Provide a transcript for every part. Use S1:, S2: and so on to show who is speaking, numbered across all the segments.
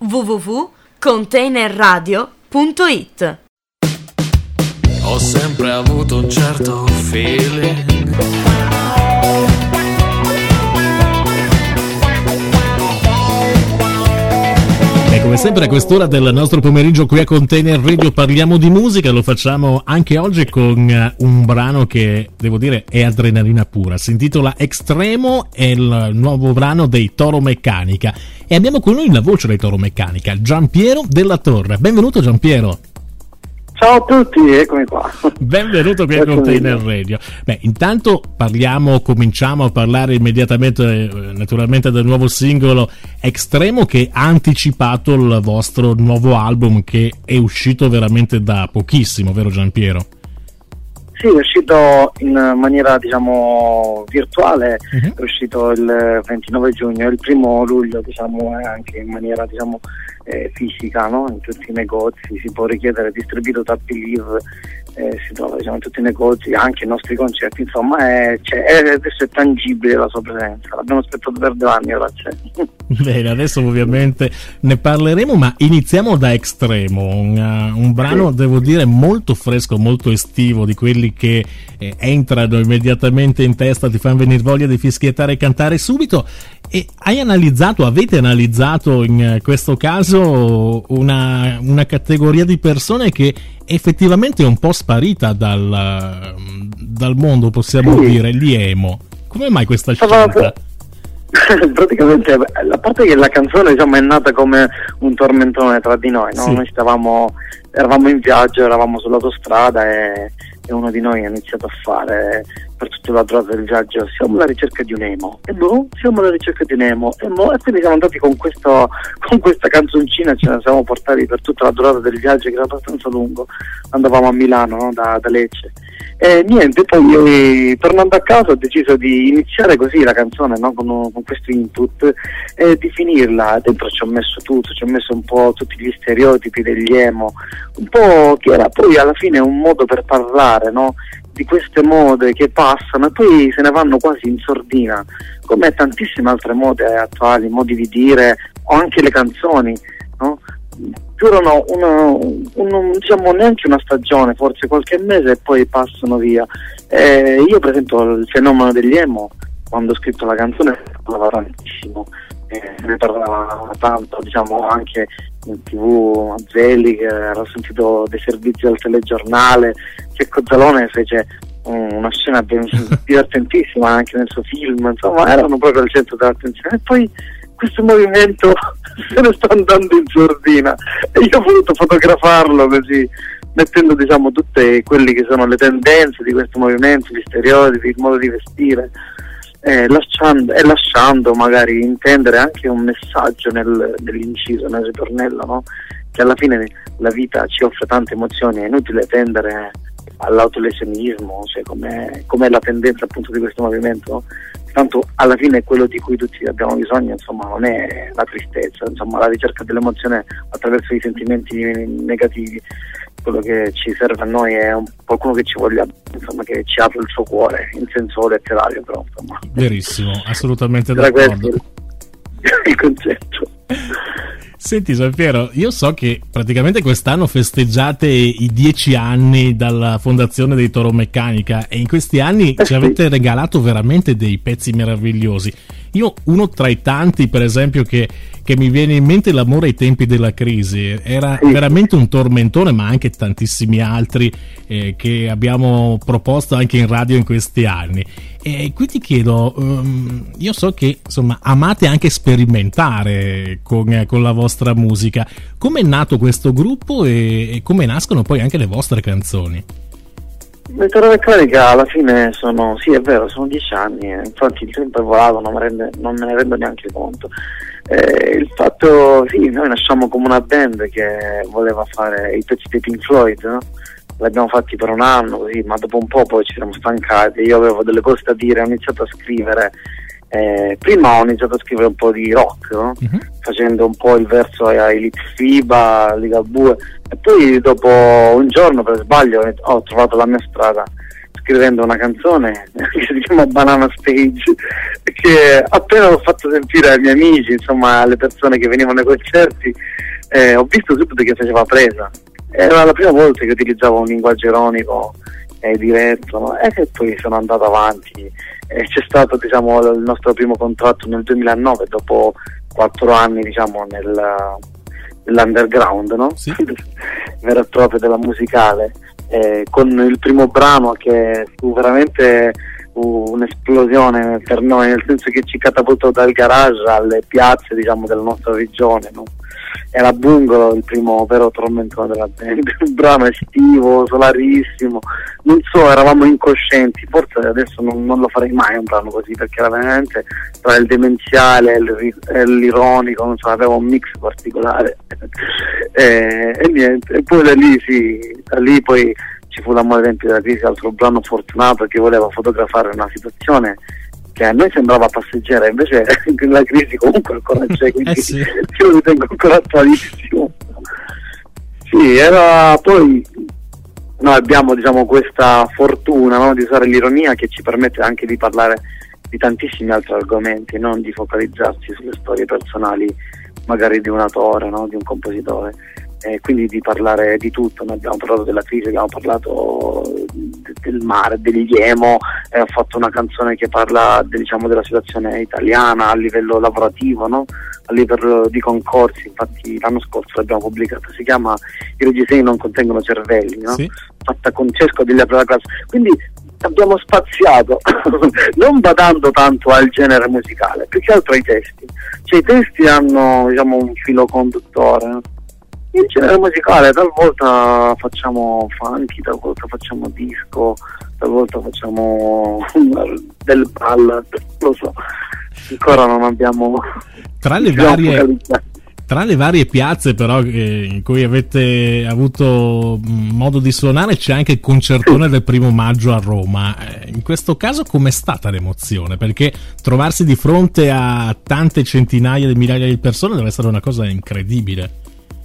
S1: www.containerradio.it.
S2: Ho sempre avuto un certo feeling.
S3: E come sempre a quest'ora del nostro pomeriggio qui a Container Radio parliamo di musica, lo facciamo anche oggi con un brano che, devo dire, è adrenalina pura. Si intitola Extremo, è il nuovo brano dei Toro Meccanica e abbiamo con noi la voce dei Toro Meccanica, Giampiero Della Torre. Benvenuto Giampiero.
S4: Ciao a tutti, eccomi qua.
S3: Benvenuto qui a Container Radio. Beh, intanto cominciamo a parlare immediatamente, naturalmente, del nuovo singolo Extremo, che ha anticipato il vostro nuovo album che è uscito veramente da pochissimo, vero Giampiero?
S4: Sì, è uscito in maniera, diciamo, virtuale, è uscito il 29 giugno, il 1 luglio, diciamo, anche in maniera, diciamo, fisica, no? In tutti i negozi, si può richiedere distribuito da Believe, si trova, diciamo, in tutti i negozi, anche i nostri concerti, insomma, adesso è tangibile la sua presenza, l'abbiamo aspettato per 2 anni, ora c'è.
S3: Bene, adesso ovviamente ne parleremo, ma iniziamo da Extremo, un brano, sì, devo dire molto fresco, molto estivo, di quelli che entrano immediatamente in testa, ti fanno venire voglia di fischiettare e cantare subito. E avete analizzato in questo caso una categoria di persone che effettivamente è un po' sparita dal mondo, possiamo dire, gli emo. Come mai questa scelta?
S4: Praticamente, a parte che la canzone, diciamo, è nata come un tormentone tra di noi, no? Sì. Noi eravamo in viaggio, eravamo sull'autostrada e uno di noi ha iniziato a fare per tutta la durata del viaggio: siamo alla ricerca di un emo, siamo alla ricerca di un emo, e quindi siamo andati con questa canzoncina, ce la siamo portati per tutta la durata del viaggio, che era abbastanza lungo. Andavamo a Milano, no? da Lecce, e niente, poi io, tornando a casa, ho deciso di iniziare così la canzone, no? con questo input, e di finirla. Dentro ci ho messo tutto, ci ho messo un po' tutti gli stereotipi degli emo, un po' che era poi alla fine un modo per parlare, no? Di queste mode che passano e poi se ne vanno quasi in sordina, come tantissime altre mode attuali, modi di dire, o anche le canzoni, no? Durano diciamo neanche una stagione, forse qualche mese, e poi passano via. Io per esempio il fenomeno degli emo, quando ho scritto la canzone, parlava tantissimo, ne parlava tanto, diciamo, anche in TV, a Zelig, ero sentito dei servizi al telegiornale, Checco Zalone fece una scena divertentissima anche nel suo film, insomma erano proprio al centro dell'attenzione. E poi questo movimento se ne sta andando in sordina e io ho voluto fotografarlo così, mettendo, diciamo, tutte quelle che sono le tendenze di questo movimento, gli stereotipi, il modo di vestire, lasciando magari intendere anche un messaggio nell'inciso, nel ritornello, no? Che alla fine la vita ci offre tante emozioni, è inutile tendere all'autolesionismo, cioè com'è la tendenza appunto di questo movimento, no? Tanto alla fine quello di cui tutti abbiamo bisogno, insomma, non è la tristezza, insomma, la ricerca dell'emozione attraverso i sentimenti negativi. Quello che ci serve a noi è qualcuno che ci voglia, insomma, che ci apre il suo cuore, in senso letterario, però, insomma.
S3: Verissimo, assolutamente d'accordo.
S4: Il concetto.
S3: Senti Giampiero, io so che praticamente quest'anno festeggiate i 10 anni dalla fondazione dei Toro Meccanica e in questi anni ci avete regalato veramente dei pezzi meravigliosi. Io, uno tra i tanti, per esempio, che mi viene in mente, L'amore ai tempi della crisi, era veramente un tormentone, ma anche tantissimi altri che abbiamo proposto anche in radio in questi anni. E qui ti chiedo, io so che, insomma, amate anche sperimentare con la vostra musica. Come è nato questo gruppo e come nascono poi anche le vostre canzoni?
S4: Le Toro Meccanica alla fine sono 10 anni, infatti il tempo è volato, non me ne rendo neanche conto. Il fatto, sì, noi nasciamo come una band che voleva fare i pezzi dei Pink Floyd, no? L'abbiamo fatti per un anno così, ma dopo un po' poi ci siamo stancati, io avevo delle cose da dire, ho iniziato a scrivere. Prima ho iniziato a scrivere un po' di rock, no? Facendo un po' il verso ai Litfiba, Ligabue, e poi dopo un giorno per sbaglio ho trovato la mia strada scrivendo una canzone che si chiama Banana Stage, che appena l'ho fatto sentire ai miei amici, insomma alle persone che venivano ai concerti, ho visto subito che faceva presa. Era la prima volta che utilizzavo un linguaggio ironico e diretto, no? E che poi sono andato avanti. C'è stato, diciamo, il nostro primo contratto nel 2009, dopo 4 anni, diciamo, nell'underground, no?
S3: Sì.
S4: Vero e proprio della musicale, con il primo brano che fu veramente un'esplosione per noi, nel senso che ci catapultò dal garage alle piazze, diciamo, della nostra regione, no? Era Bungolo il primo vero tormentone della band, un brano estivo, solarissimo, non so, eravamo incoscienti, forse adesso non lo farei mai un brano così, perché era veramente tra il demenziale e l'ironico, non so, aveva un mix particolare e niente, e poi da lì poi ci fu l'amore dei tempi della crisi, altro brano fortunato che voleva fotografare una situazione che a noi sembrava passeggera, invece la crisi comunque ancora c'è, quindi
S3: sì.
S4: Io lo ritengo ancora attualissimo. Sì, poi noi abbiamo, diciamo, questa fortuna, no, di usare l'ironia, che ci permette anche di parlare di tantissimi altri argomenti, non di focalizzarci sulle storie personali magari di un autore, no, di un compositore. Quindi di parlare di tutto. Noi abbiamo parlato della crisi, abbiamo parlato del mare, degli emo, ho fatto una canzone che parla diciamo della situazione italiana a livello lavorativo, no? A livello di concorsi, infatti l'anno scorso l'abbiamo pubblicata, si chiama I reggiseni non contengono cervelli, no?
S3: Sì.
S4: Fatta con Cesco della prima classe, quindi abbiamo spaziato non badando tanto al genere musicale, più che altro ai testi, cioè i testi hanno, diciamo, un filo conduttore, no? Il genere musicale, talvolta facciamo funky, talvolta facciamo disco, talvolta facciamo del ballad, lo so, ancora non abbiamo...
S3: Tra le varie piazze però in cui avete avuto modo di suonare c'è anche il concertone del 1° maggio a Roma. In questo caso com'è stata l'emozione? Perché trovarsi di fronte a tante centinaia di migliaia di persone deve essere una cosa incredibile.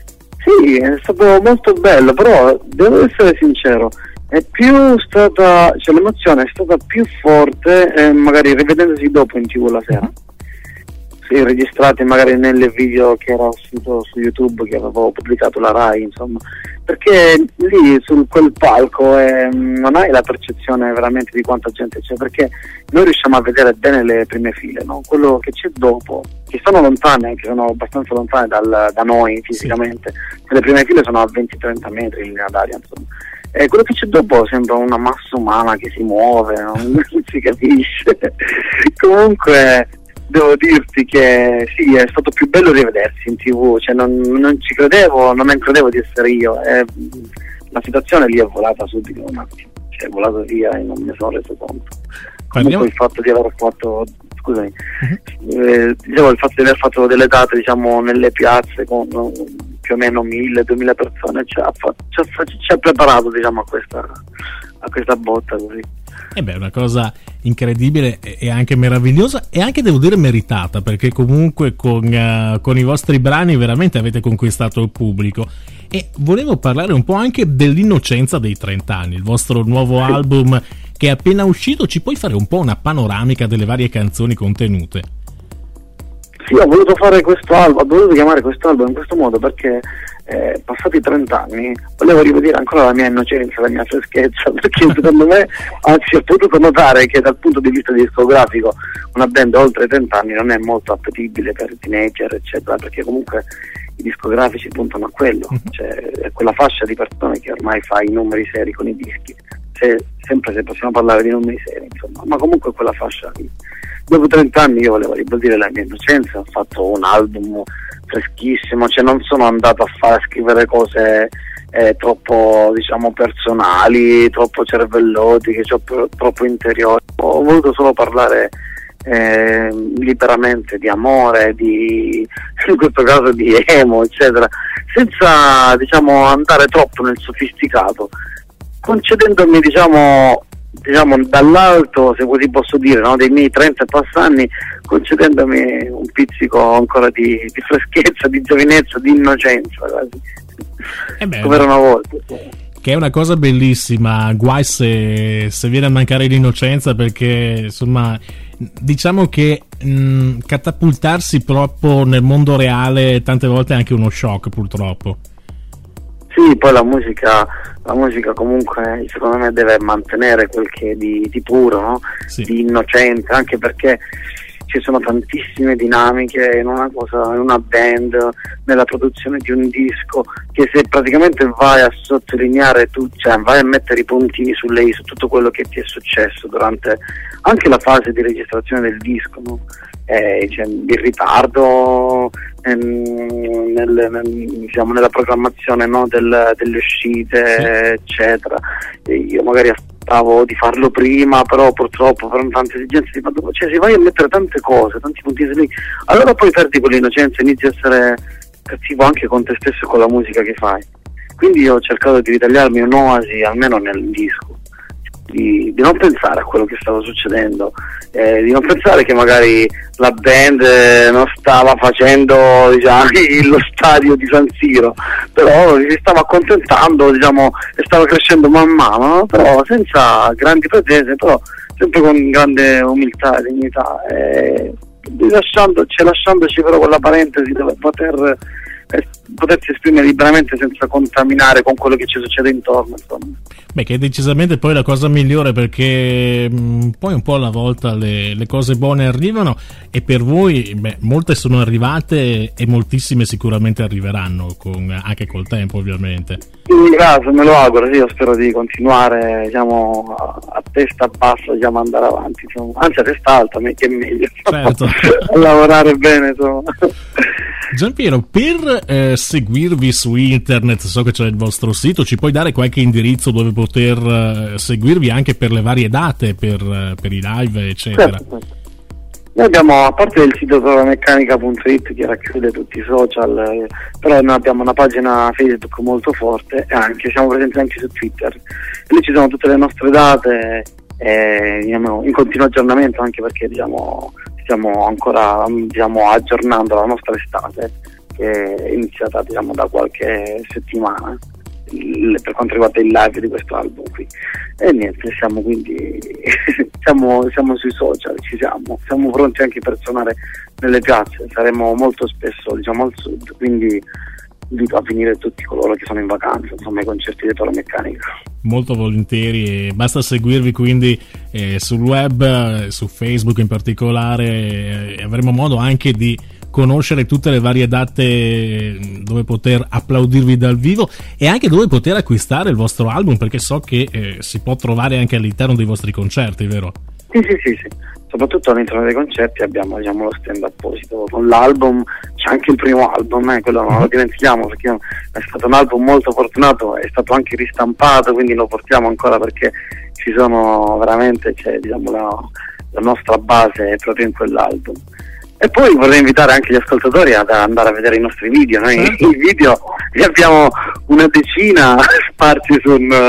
S4: Sì, è stato molto bello, però devo essere sincero, è più stata, cioè l'emozione è stata più forte magari rivedendosi dopo in TV la sera. Sì, registrati magari nelle video che era uscito su YouTube, che avevo pubblicato la Rai, insomma, perché lì su quel palco non hai la percezione veramente di quanta gente c'è, perché noi riusciamo a vedere bene le prime file, no? Quello che c'è dopo, che sono lontane, che sono abbastanza lontane da noi fisicamente, sì. Le prime file sono a 20-30 metri in linea d'aria, insomma. E quello che c'è dopo sembra una massa umana che si muove, no? Non si capisce. Comunque devo dirti che sì, è stato più bello rivedersi in TV, cioè non ci credevo, non credevo di essere io, la situazione lì è volata subito un attimo, cioè è volata via e non mi sono reso conto. Comunque il fatto di aver fatto, scusami, dicevo, il fatto di aver fatto delle date, diciamo, nelle piazze con più o meno 1000-2000 persone ci ha preparato, diciamo, a questa botta così.
S3: E beh, è una cosa incredibile e anche meravigliosa, e anche devo dire meritata, perché comunque con i vostri brani veramente avete conquistato il pubblico. E volevo parlare un po' anche dell'Innocenza dei 30 anni, il vostro nuovo album che è appena uscito. Ci puoi fare un po' una panoramica delle varie canzoni contenute?
S4: Sì, ho voluto fare questo album, ho voluto chiamare questo album in questo modo perché passati 30 anni volevo rivedere ancora la mia innocenza, la mia freschezza, perché secondo me, anzi, ho potuto notare che dal punto di vista discografico una band oltre 30 anni non è molto appetibile per teenager, eccetera, perché comunque i discografici puntano a quello, cioè è quella fascia di persone che ormai fa i numeri seri con i dischi, sempre se possiamo parlare di numeri seri, insomma, ma comunque quella fascia lì. Dopo 30 anni io volevo ribadire la mia innocenza, ho fatto un album freschissimo, cioè non sono andato a scrivere cose troppo, diciamo, personali, troppo cervellotiche, troppo interiori. Ho voluto solo parlare liberamente di amore, in questo caso di emo, eccetera, senza, diciamo, andare troppo nel sofisticato, concedendomi, diciamo dall'alto, se così posso dire, no, dei miei 30 e passa anni, concedendomi un pizzico ancora di freschezza, di giovinezza, di innocenza, quasi. Come era una volta.
S3: Che è una cosa bellissima, guai se viene a mancare l'innocenza, perché insomma diciamo che catapultarsi proprio nel mondo reale tante volte è anche uno shock, purtroppo.
S4: Sì, poi la musica comunque secondo me deve mantenere quel che di puro, no?
S3: Sì.
S4: Di innocente, anche perché ci sono tantissime dinamiche in una band, nella produzione di un disco, che se praticamente vai a sottolineare cioè vai a mettere i puntini su tutto quello che ti è successo durante anche la fase di registrazione del disco, no? C'è il ritardo nella programmazione, no? delle uscite, sì, eccetera. Io magari aspettavo di farlo prima, però purtroppo per tante esigenze cioè si vai a mettere tante cose, tanti puntini lì, allora poi perdi quell'innocenza, inizi a essere cattivo anche con te stesso e con la musica che fai. Quindi io ho cercato di ritagliarmi un'oasi almeno nel disco, di non pensare a quello che stava succedendo, di non pensare che magari la band non stava facendo, diciamo, lo stadio di San Siro, però si stava accontentando, diciamo, e stava crescendo man mano, però senza grandi pretese, però sempre con grande umiltà e dignità, lasciandoci però quella parentesi dove potersi esprimere liberamente senza contaminare con quello che ci succede intorno, insomma.
S3: Beh, che è decisamente poi la cosa migliore, perché poi un po' alla volta le cose buone arrivano, e per voi molte sono arrivate e moltissime sicuramente arriveranno anche col tempo, ovviamente.
S4: Grazie, me lo auguro, sì, io spero di continuare, diciamo, a testa bassa, diciamo, andare avanti, insomma. Anzi a testa alta, che è meglio,
S3: certo.
S4: A lavorare bene, insomma.
S3: Giampiero, per seguirvi su internet, so che c'è il vostro sito, ci puoi dare qualche indirizzo dove poter seguirvi anche per le varie date, per i live, eccetera?
S4: Certo. Noi abbiamo, a parte il sito toromeccanica.it che racchiude tutti i social, però noi abbiamo una pagina Facebook molto forte e siamo presenti anche su Twitter. E lì ci sono tutte le nostre date, diciamo, in continuo aggiornamento, anche perché diciamo stiamo ancora, diciamo, aggiornando la nostra estate, che è iniziata, diciamo, da qualche settimana, per quanto riguarda il live di questo album qui. E niente, siamo quindi siamo sui social, siamo pronti anche per suonare nelle piazze, saremo molto spesso, diciamo, al sud, quindi invito a venire tutti coloro che sono in vacanza, insomma, ai concerti di Toro Meccanica.
S3: Molto volentieri, basta seguirvi quindi sul web, su Facebook in particolare, avremo modo anche di conoscere tutte le varie date dove poter applaudirvi dal vivo e anche dove poter acquistare il vostro album, perché so che si può trovare anche all'interno dei vostri concerti, vero?
S4: Sì. Soprattutto all'interno dei concerti abbiamo, diciamo, lo stand apposito con l'album, c'è anche il primo album, quello non lo dimentichiamo, perché è stato un album molto fortunato, è stato anche ristampato, quindi lo portiamo ancora perché ci sono veramente, diciamo, la nostra base è proprio in quell'album. E poi vorrei invitare anche gli ascoltatori ad andare a vedere i nostri video. Noi i video li abbiamo una decina sparsi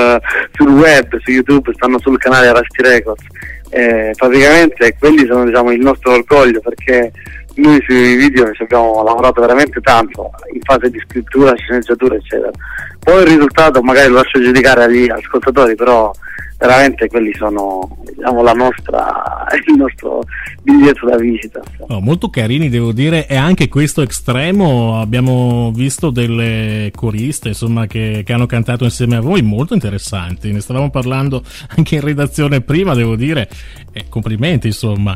S4: sul web, su YouTube, stanno sul canale Rusty Records. Praticamente quelli sono, diciamo, il nostro orgoglio, perché noi sui video ci abbiamo lavorato veramente tanto in fase di scrittura, sceneggiatura, eccetera. Poi il risultato magari lo lascio giudicare agli ascoltatori, però veramente quelli sono, diciamo, il nostro biglietto da visita.
S3: Molto carini, devo dire, e anche questo estremo, abbiamo visto delle coriste, insomma, che hanno cantato insieme a voi, molto interessanti, ne stavamo parlando anche in redazione prima, devo dire, complimenti, insomma.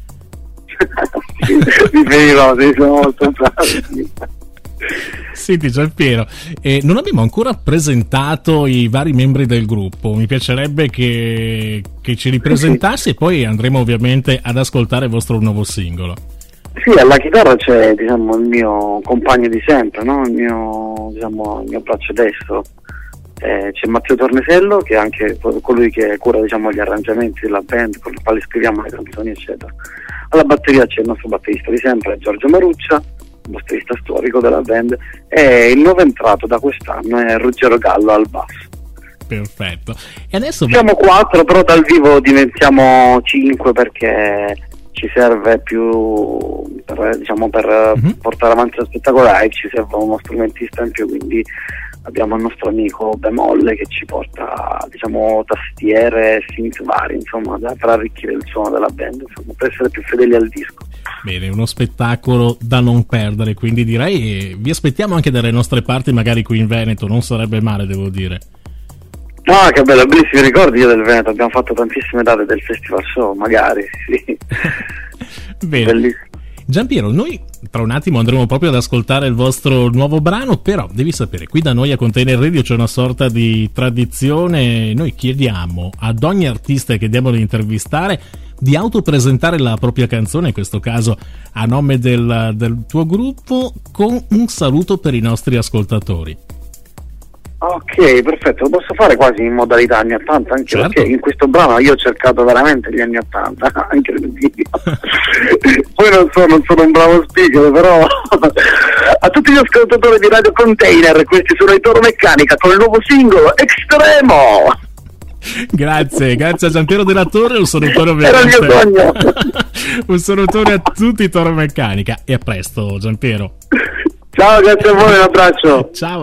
S4: Mi veniva, sono molto bravi.
S3: Senti Giampiero, non abbiamo ancora presentato i vari membri del gruppo, mi piacerebbe che ci ripresentassi e poi andremo ovviamente ad ascoltare il vostro nuovo singolo.
S4: Sì, alla chitarra c'è, diciamo, il mio compagno di sempre, no? il mio braccio destro. C'è Matteo Tornesello, che è anche colui che cura, diciamo, gli arrangiamenti della band, con il quale scriviamo le canzoni, eccetera. Alla batteria c'è il nostro batterista di sempre, Giorgio Maruccia, batterista storico della band, e il nuovo entrato da quest'anno è Ruggero Gallo al basso.
S3: Perfetto. E adesso
S4: siamo 4, però dal vivo diventiamo 5 perché ci serve più per portare avanti lo spettacolo, e ci serve uno strumentista in più, quindi abbiamo il nostro amico Bemolle che ci porta, diciamo, tastiere e synth vari, insomma, per arricchire il suono della band, insomma, per essere più fedeli al disco.
S3: Bene, uno spettacolo da non perdere, quindi direi, e vi aspettiamo anche dalle nostre parti, magari qui in Veneto, non sarebbe male, devo dire.
S4: Ah, che bello, bellissimi ricordi io del Veneto, abbiamo fatto tantissime date del Festival Show, magari, sì.
S3: Bene.
S4: Bellissimo.
S3: Giampiero, noi tra un attimo andremo proprio ad ascoltare il vostro nuovo brano, però devi sapere, qui da noi a Container Radio c'è una sorta di tradizione, noi chiediamo ad ogni artista che andiamo ad intervistare di autopresentare la propria canzone, in questo caso a nome del tuo gruppo, con un saluto per i nostri ascoltatori.
S4: Ok, perfetto, lo posso fare quasi in modalità anni 80, anche
S3: certo,
S4: perché in questo brano io ho cercato veramente gli anni 80, anche poi non sono un bravo speaker, però a tutti gli ascoltatori di Radio Container, questi sono i Toro Meccanica con il nuovo singolo Extremo.
S3: Grazie a Giampiero della Torre, un salutone
S4: Era il mio sogno.
S3: Un salutone a tutti i Toro Meccanica e a presto Giampiero.
S4: Ciao, grazie a voi, un abbraccio.
S3: Ciao.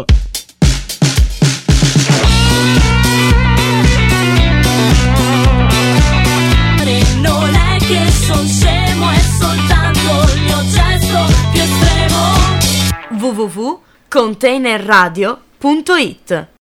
S1: Non è che son scemo, è soltanto il mio gesto più estremo. www.containerradio.it